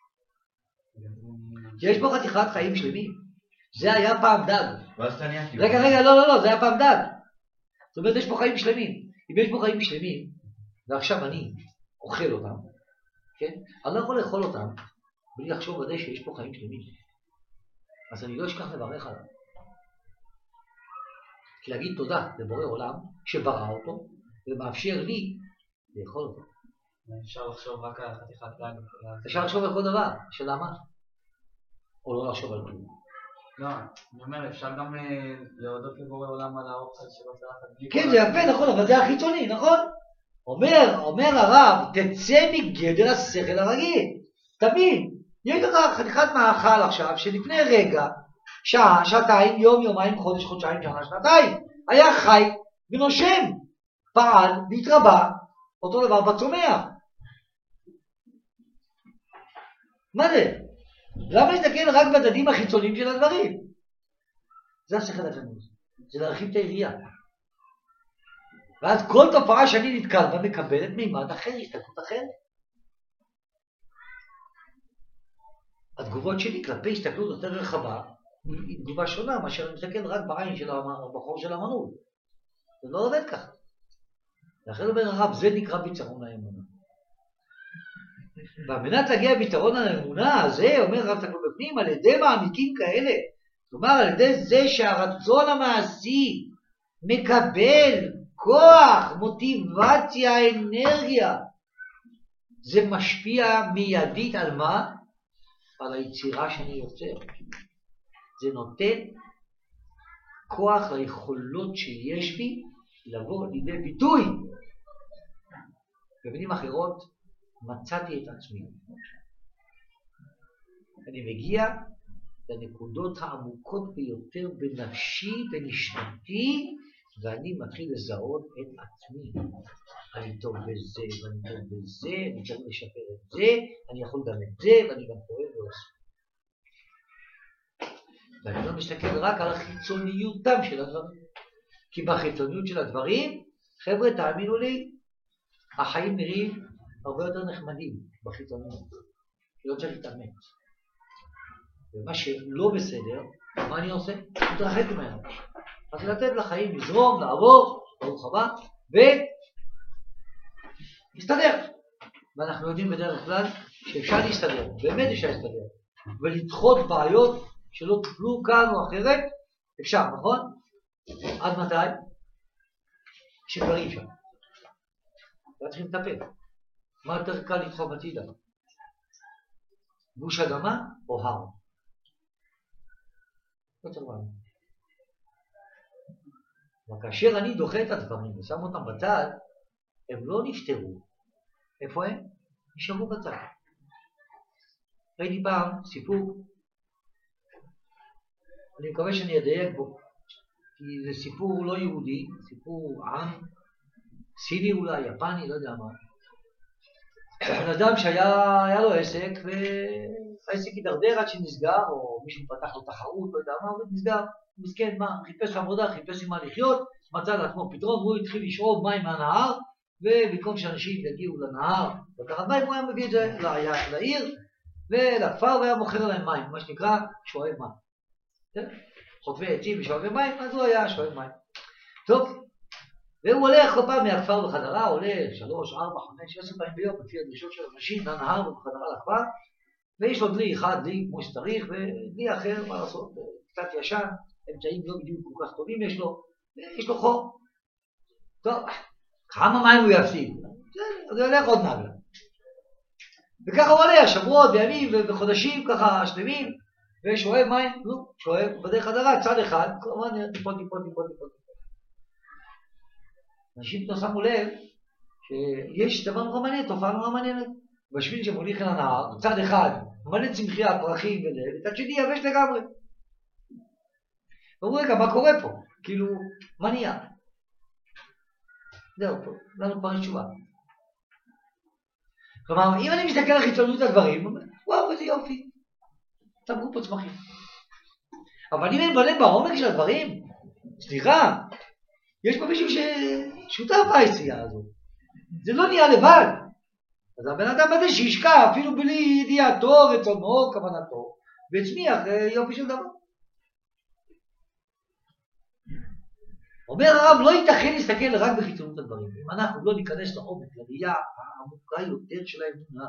יש פה חתיכת חיים שלמים. זה היה פעם דג. רגע, לא, זה היה פעם דג. זאת אומרת, יש פה חיים שלמים. אם יש פה חיים שלמים, ועכשיו אני אוכל אותם, כן? אני לא יכול לאכול אותם בלי לחשוב בזה שיש פה חיים שלמים. אז אני לא אשכח לברך עליו. כי להגיד תודה לבורא עולם שברא אותו ומאפשר לי לאכול אותו. אפשר לחשוב רק על חתיכת דג. אפשר לחשוב על כל דבר, שלמה? או לא לחשוב על כלום. לא, אני אומר, אפשר גם להודות לבורא עולם על האוכל שבצלחת. כן, זה יפה, נכון, אבל זה החיצוני, נכון? אומר הרב, תצא מגדר השכל הרגיל. תבין, יש לך חתיכת מאכל עכשיו שלפני רגע, שעה, שעתיים, יום, יומיים, חודש, חודשיים, שנה, שנתיים, היה חי ונושם, פעל והתרבה, אותו דבר בצומח. מה זה? למה להסתכל רק בדדים החיצוניים של הדברים? זה השכל הגנוז, זה להרחיב את היריעה. ואז כל תופעה שאני נתקל בה מקבלת מימד אחר, הסתכלות אחרת. התגובות שלי כלפי הסתכלות יותר רחבה, היא תגובה שונה מאשר אני מסתכל רק בעין של הבחור של המנעול. זה לא עובד ככה. לכן אומר הרב, זה נקרא ביצרון האמונה. ועל מנת להגיע ביתרון האמונה הזה, אומר הרב תקלו בפנים, על ידי מעמיקים כאלה, כלומר על ידי זה שהרצון המעשי מקבל כוח, מוטיבציה, אנרגיה, זה משפיע מיידית על מה? על היצירה שאני יוצר. זה נותן כוח ליכולות שיש בי לבוא לידי ביטוי. במילים אחרות, מצאתי את עצמי. אני מגיע לנקודות העמוקות ביותר בנפשי, בנשמתי, ואני מתחיל לזהות את עצמי. אני טוב בזה, ואני טוב בזה, אני צריך לשפר את זה, אני יכול גם את זה, ואני גם פועל ועושה. ואני לא מסתכל רק על החיצוניותם של הדברים. כי בחיצוניות של הדברים, חבר'ה, תאמינו לי, החיים נראים הרבה יותר נחמדים בחיצוניות. לא צריך להתאמץ. ומה שלא בסדר, מה אני עושה? מתרחק ממנו. אז לתת לחיים לזרום, לעבור, ברוך הבא, להסתדר. ואנחנו יודעים בדרך כלל שאפשר להסתדר, באמת אפשר להסתדר, ולדחות בעיות שלא טופלו כאן או אחרת, אפשר, נכון? עד מתי? שכבר אי אפשר. לא צריכים לטפל. מה יותר קל לדחוף הצידה? גוש אדמה או הר? לא צריך מה. וכאשר אני דוחה את הדברים ושם אותם בצד, הם לא נפטרו. איפה הם? נשארו בצד. ראיתי פעם סיפור, אני מקווה שאני אדייק בו, כי זה סיפור לא יהודי, סיפור עם, סיני אולי, יפני, לא יודע מה. בן אדם שהיה לו עסק, והעסק הידרדר עד שנסגר, או מישהו פתח לו תחרות, לא יודע מה, ונסגר, מסכן, מה, חיפש עבודה, חיפש עם מה לחיות, מצא לעצמו פתרון, והוא התחיל לשאוב מים מהנהר, ובמקום שאנשים יגיעו לנהר, לקחת מים, הוא היה מביא את זה לעיר, ולכפר, והיה מוכר להם מים, מה שנקרא שואב מים. חוטבי עצים ושואבי מים, אז הוא היה שואב מים. טוב, והוא הולך כל פעם מהכפר בחזרה, עולה 3, 4, 5, 10 פעמים ביום, לפי הדרישות של אנשים, לנהר ובחזרה לכפר, ויש לו דלי אחד, דלי כמו שצריך, ודלי אחר, מה לעשות, קצת ישן, אמצעים לא בדיוק כל כך טובים יש לו, ויש לו חור. טוב, כמה מים הוא יפסיד? אז הוא הולך עוד נגלה. וככה הוא עולה, שבועות וימים וחודשים ככה שלמים, ושואב מים, שואב בדרך חזרה, צד אחד, כמובן טיפות. אנשים לא שמו לב שיש דבר נורא מעניין, תופעה נורא מעניינת. בשביל שמוליך אל הנהר, צד אחד מלא צמחייה, פרחים וצד שני יבש לגמרי. ואומרו רגע, מה קורה פה? כאילו, מה נהיה? זהו, פה, לנו כבר תשובה. כלומר, אם אני מסתכל על חיצוניות הדברים, וואו, איזה יופי. צמחו פה צמחים. אבל אם אני בונה בעומק של הדברים, סליחה, יש פה מישהו ששותף בעשייה הזאת. זה לא נהיה לבד. אז הבן אדם הזה שישקע אפילו בלי ידיעתו, רצונו, כוונתו, והצמיח יופי של דבר. אומר הרב, לא ייתכן להסתכל רק בחיצוניות הדברים. אם אנחנו לא ניכנס לעומק, לראייה העמוקה יותר של האמונה,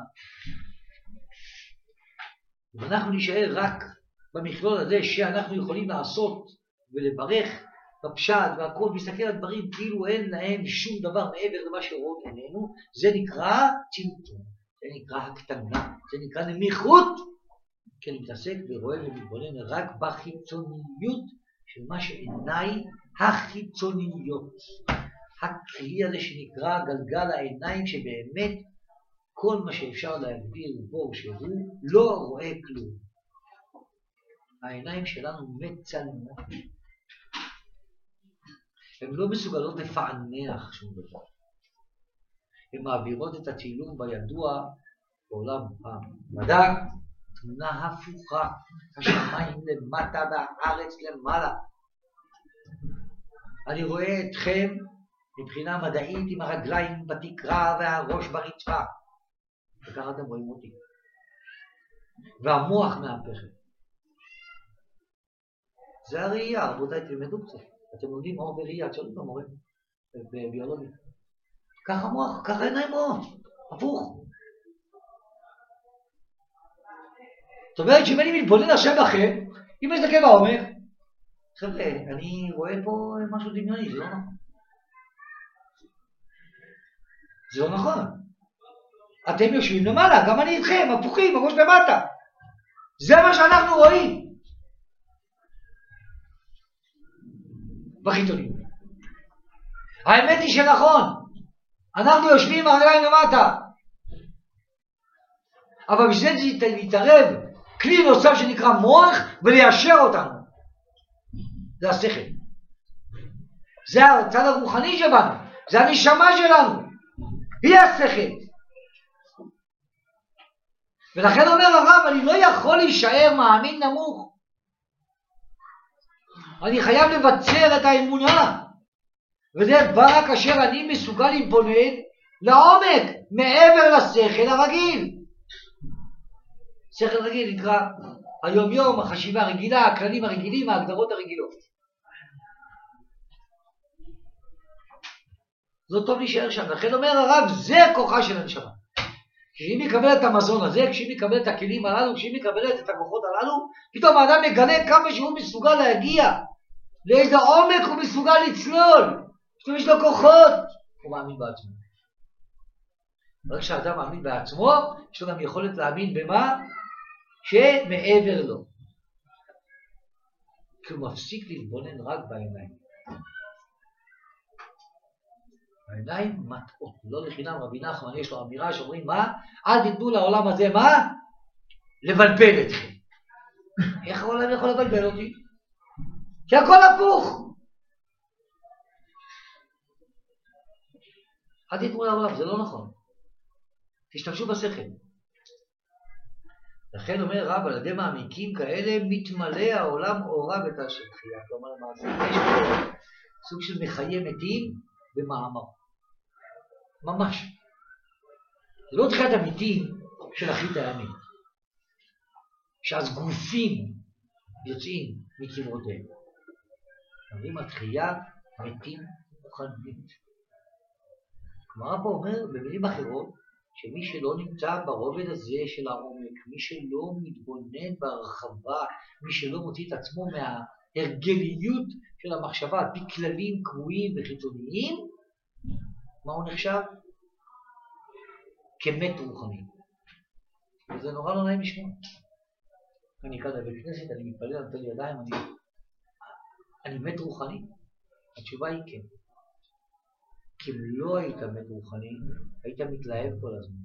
אם אנחנו נשאר רק במכלול הזה שאנחנו יכולים לעשות ולברך בפשט והכל, מסתכל על דברים כאילו אין להם שום דבר מעבר למה שרואות עינינו, זה נקרא צמצום, זה נקרא הקטנה, זה נקרא נמיכות, כי אני מתעסק ורואה ומתבונן רק בחיצוניות של מה שעיניי החיצוניות. הכלי הזה שנקרא גלגל העיניים, שבאמת כל מה שאפשר להגדיר בו שהוא לא רואה כלום. העיניים שלנו מצלמות. הן לא מסוגלות לפענח שום דבר. הן מעבירות את הצילום בידוע בעולם המדע, תמונה הפוכה, השמיים למטה והארץ למעלה. אני רואה אתכם מבחינה מדעית עם הרגליים בתקרה והראש ברצפה. וככה אתם רואים אותי. והמוח מהפכת. זה הראייה, רבותיי, תלמדו קצת. אתם לומדים מוח וראייה, תשאלו את המורה בביולוגיה. ככה מוח, ככה עיניים רואות, הפוך. זאת אומרת שאם אני מתבונן עכשיו בכם, אם אני אסתכל בעומק, חבר'ה, אני רואה פה משהו דמיוני, זה לא נכון. זה לא נכון. אתם יושבים למעלה, גם אני איתכם, הפוכים, הראש למטה. זה מה שאנחנו רואים. בחיתונים. האמת היא שנכון, אנחנו יושבים הרגליים למטה. אבל בשביל זה להתערב כלי נוסף שנקרא מוח וליישר אותנו. זה השכל. זה הצד הרוחני שבנו, זה הנשמה שלנו. היא השכל. ולכן אומר הרב, אני לא יכול להישאר מאמין נמוך. אני חייב לבצר את האמונה. וזה רק כאשר אני מסוגל להתבונן לעומק, מעבר לשכל הרגיל. שכל רגיל נקרא היום יום, החשיבה הרגילה, הכללים הרגילים, ההגדרות הרגילות. לא טוב להישאר שם. לכן אומר הרב, זה כוחה של הנשמה. כשהיא מקבלת את המזון הזה, כשהיא מקבלת את הכלים הללו, כשהיא מקבלת את הכוחות הללו, פתאום האדם מגלה כמה שהוא מסוגל להגיע, לאיזה עומק הוא מסוגל לצלול, פתאום יש לו כוחות, הוא מאמין בעצמו. רק כשאדם מאמין בעצמו, יש לו גם יכולת להאמין במה שמעבר לו. כי הוא מפסיק להתבונן רק בעיניים. העיניים מטעות, לא לחינם רבי נחמן יש לו אמירה שאומרים מה? אל תיתנו לעולם הזה מה? לבלבל אתכם. איך העולם יכול לבלבל אותי? כי הכל הפוך. אל תיתנו לעולם, זה לא נכון. תשתמשו בשכל. לכן אומר רב, על ידי מעמיקים כאלה מתמלא העולם אורה ותעשת תחייה. כלומר למעשה יש פה סוג של מחיי מתים במאמר. ממש. זה לא תחיית המתים של אחרית הימים. שאז גופים יוצאים מקברותיהם. אומרים התחייה מתים רוחנית. כלומר פה אומר במילים אחרות שמי שלא נמצא ברובד הזה של העומק, מי שלא מתבונן בהרחבה, מי שלא מוציא את עצמו מההרגליות של המחשבה על פי כללים קבועים וחיצוניים, מה הוא נחשב? כמת רוחני. וזה נורא לא נעים לשמוע. אני כאן בבית כנסת, אני מתפלל, נותן לי ידיים, אני מת רוחני? התשובה היא כן. כי אם לא היית מת רוחני, היית מתלהב כל הזמן.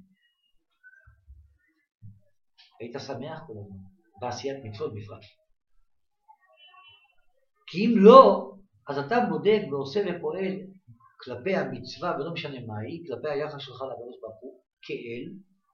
היית שמח כל הזמן, בעשיית מצוות בפרט. כי אם לא, אז אתה בודק ועושה ופועל כלפי המצווה, ולא משנה מה היא, כלפי היחס שלך לקדוש ברוך הוא, כאל,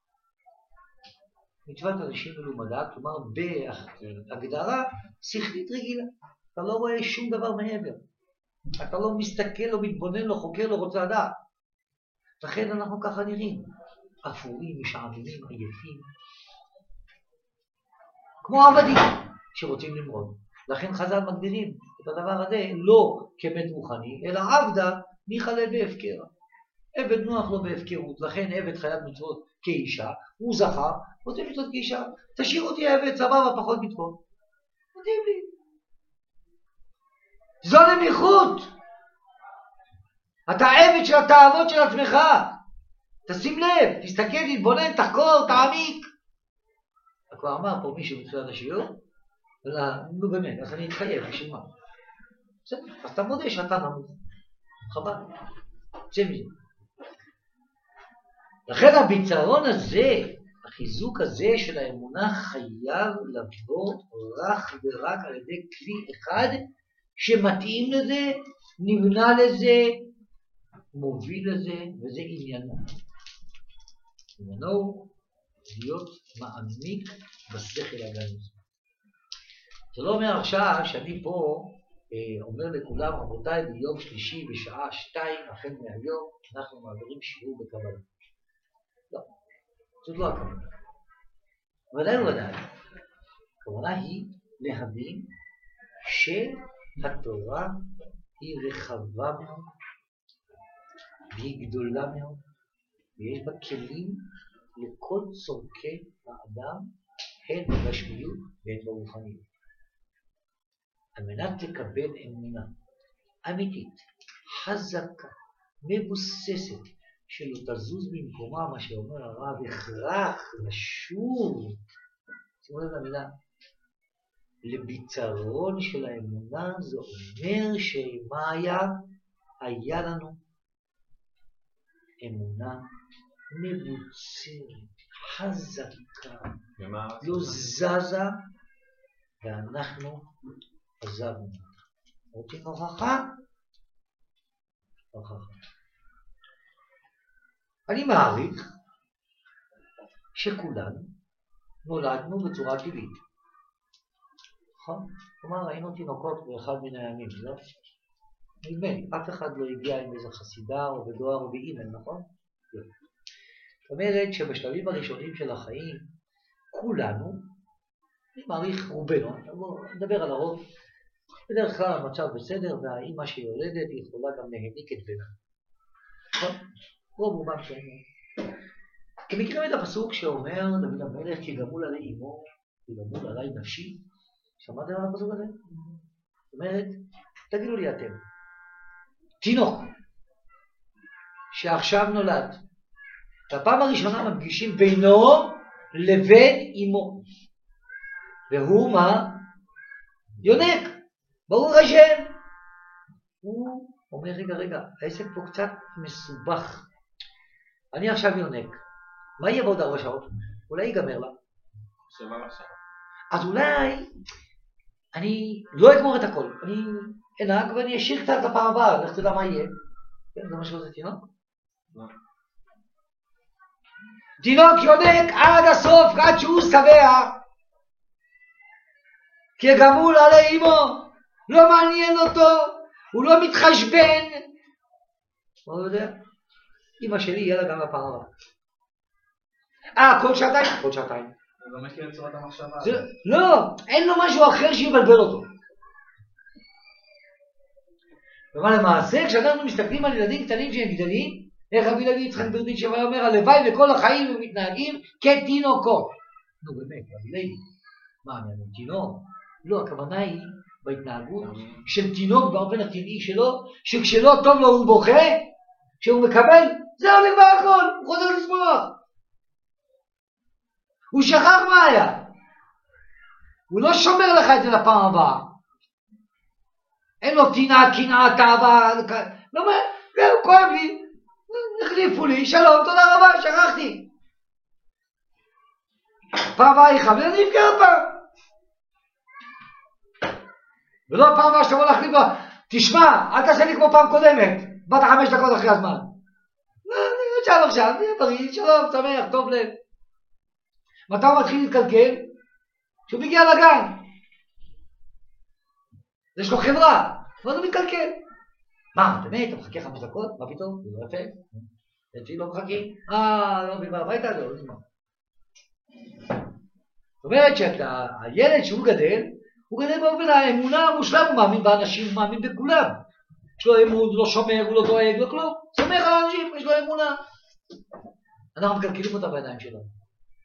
מצוות אנשים מלומדה, כלומר בהגדרה שכלית רגילה. אתה לא רואה שום דבר מעבר. אתה לא מסתכל, לא מתבונן, לא חוקר, לא רוצה לדעת. לכן אנחנו ככה נראים, אפורים, משעממים, עייפים. כמו עבדים שרוצים למרוד. לכן חז"ל מגדירים את הדבר הזה לא כמת רוחני, אלא עבדה ניחלה בהפקרה. עבד נוח לא בהפקרות, לכן עבד חייב מצוות כאישה, הוא זכר, רוצה מצוות כאישה, תשאיר אותי עבד, סבבה, פחות מצוות. מתאים לי. זו נמיכות. אתה עבד של התאוות של עצמך. תשים לב, תסתכל, תתבונן, תחקור, תעמיק. כבר אמר פה מישהו בתחילת השיעור, נו באמת, אז אני אתחייב, בשביל מה? אז אתה מודה שאתה נמוך. חבל. צא מזה. לכן הביצרון הזה, החיזוק הזה של האמונה חייב לבוא רק ורק על ידי כלי אחד שמתאים לזה, נבנה לזה, מוביל לזה, וזה עניינו. עניינו להיות מעמיק בשכל הגנוז. זה לא אומר עכשיו שאני פה אומר לכולם, רבותיי, ביום שלישי בשעה 2, החל מהיום, אנחנו מעבירים שיעור בקבלה. לא, זאת לא הכוונה. ודאי ודאי. הכוונה היא להבין שהתורה היא רחבה מאוד, והיא גדולה מאוד, ויש בה כלים לכל צורכי האדם, הן בגשמיות והן ברוחניות. על מנת לקבל אמונה אמיתית, חזקה, מבוססת, שלא תזוז במקומה, מה שאומר הרב, הכרח לשוב, שימו לב למילה, לביצרון של האמונה, זה אומר שמה היה לנו אמונה מבוצרת, חזקה, לא זזה, ואנחנו עזבנו. רוצים הוכחה? הוכחה. אני מעריך שכולנו נולדנו בצורה טבעית. נכון? כלומר, ראינו תינוקות באחד מן הימים, לא? נדמה לי, אף אחד לא הגיע עם איזה חסידה או בדואר או באימייל, נכון? לא. זאת אומרת שבשלבים הראשונים של החיים, כולנו, אני מעריך רובנו, נדבר על הרוב, בדרך כלל המצב בסדר, והאימא שיולדת יכולה גם להניק את בנה. רוב רובם כן. אתם מכירים את הפסוק שאומר דוד המלך כי גמול עלי אמו, כי גמול עלי נפשי? שמעתם על הפסוק הזה? זאת אומרת, תגידו לי אתם, תינוק שעכשיו נולד, בפעם הראשונה מפגישים בינו לבין אמו, והוא מה? יונק, ברוך השם. הוא אומר רגע, העסק פה קצת מסובך, אני עכשיו יונק, מה יהיה בעוד 4 שעות? אולי ייגמר לה. אז אולי אני לא אגמור את הכל, אני אנהג ואני אשאיר קצת לפעם הבאה, לך תדע מה יהיה. כן, זה מה שזה תינוק? תינוק יונק עד הסוף, עד שהוא שבע, כי גמול עלי אמו, לא מעניין אותו, הוא לא מתחשבן. מה הוא יודע? אמא שלי יהיה לה גם לפעם הבאה. כל שעתיים. הוא לא מכיר את צורת המחשבה. לא, אין לו משהו אחר שיבלבל אותו. אבל למעשה, כשאנחנו מסתכלים על ילדים קטנים שהם גדלים, איך רבי לוי יצחק ברדיצ'ב אומר, הלוואי וכל החיים הם מתנהגים כתינוקות. נו באמת, רבי לוי, מה, אני תינוק? לא, הכוונה היא בהתנהגות של תינוק באופן הטבעי שלו, שכשלא טוב לו הוא בוכה, כשהוא מקבל, זה הולך בהכל, הוא חוזר לשמוח. הוא שכח מה היה. הוא לא שומר לך את זה לפעם הבאה. אין לו טינה, קנאה, תאווה, לא אומר, הוא כואב לי, החליפו לי, שלום, תודה רבה, שכחתי. פעם הבאה יחבר, אני אבכה עוד פעם. ולא פעם הבאה שאתה בוא להחליף לו, תשמע, אל תעשה לי כמו פעם קודמת, באת 5 דקות אחרי הזמן. אני עכשיו, נהיה בריא, שלום, שמח, טוב לב. מתי הוא מתחיל להתקלקל? כשהוא מגיע לגן. יש לו חברה, אבל הוא מתקלקל. מה, באמת, אתה מחכה 5 דקות? מה פתאום? זה לא יפה. אצלי לא מחכים. לא מבין, הביתה זה לא נגמר. זאת אומרת שהילד שהוא גדל, הוא גדל באופן האמונה המושלם, הוא מאמין באנשים, הוא מאמין בכולם. יש לו אמון, הוא לא שומר, הוא לא דואג, לא כלום. סומך על האנשים, יש לו אמונה. אנחנו מקלקלים אותה בידיים שלנו.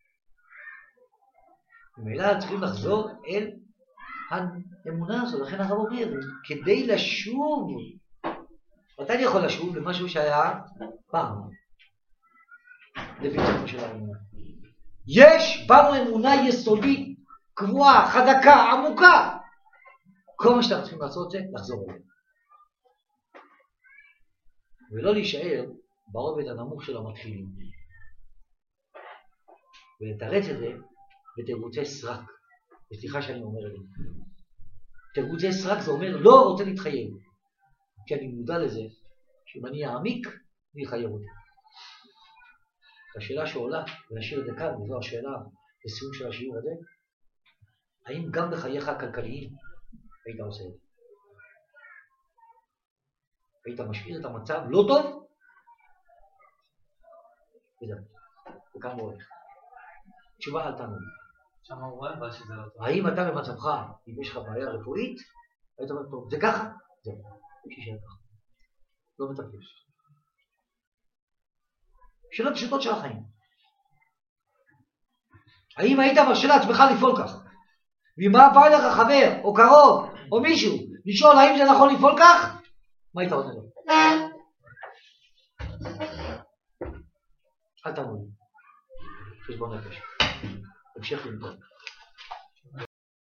ומילא צריכים לחזור אל האמונה הזו, לכן הרב אומר, כדי לשוב, מתי אני יכול לשוב למשהו שהיה פעם? לביטחון של האמונה. יש בנו אמונה יסודית, קבועה, חזקה, עמוקה. כל מה שאנחנו צריכים לעשות זה לחזור אליה. ולא להישאר ברובד הנמוך של המתחילים. ולתרץ את זה בתירוצי סרק. וסליחה שאני אומר את זה. תירוצי סרק זה אומר לא רוצה להתחייב. כי אני מודע לזה שאם אני אעמיק, אני אחייב אותי. השאלה שעולה, ונשאיר את זה כאן, וזו השאלה לסיום של השיעור הזה, האם גם בחייך הכלכליים היית עושה את זה? היית משאיר את המצב לא טוב? וזהו, וכאן הוא הולך. תשובה אל תענו. שם הוא רואה אבל שזה לא טוב. האם אתה במצבך, אם יש לך בעיה רפואית, היית אומר טוב, זה ככה? זהו, שישאר ככה. לא מתרגש. שאלות פשוטות של החיים. האם היית מרשה לעצמך לפעול כך? ואם בא לך חבר, או קרוב, או מישהו, לשאול האם זה נכון לפעול כך? מה היית עונה לו? אל תענו לי. חשבון נפש. המשך ללמוד.